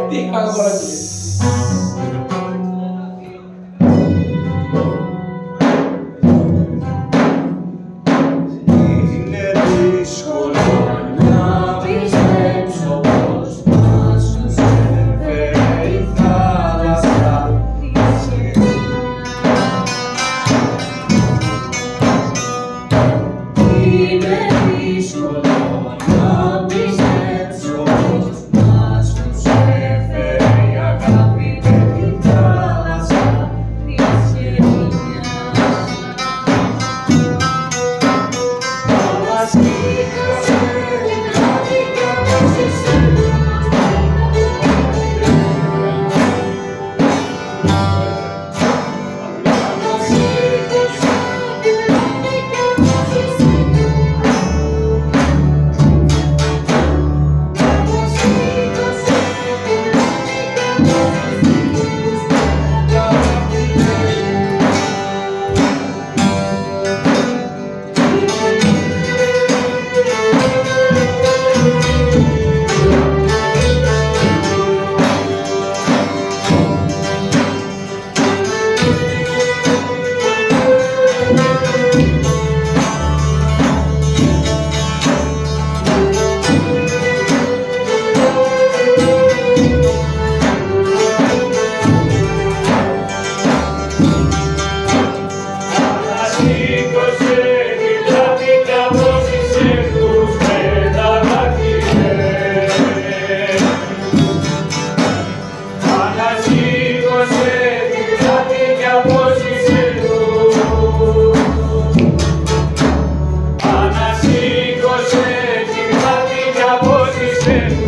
Τι αγόρασε. Είναι δύσκολο να πιστέψω πως μας τους έφερε η θάλασσα της Είναι δύσκολο να πιστέψω πως μας τους έφερε η αγάπη με τη θάλασσα της Μας σήκωσε την πλάτη κι απόστησε Μας σήκωσε την πλάτη κι απόστησε Μας σήκωσε την πλάτη κι Σήκωσε την πλάτη κι απόστησε τους μετανάστες Ανασήκωσε την πλάτη κι απόστησε τους Ανασήκωσε την πλάτη κι απόστησε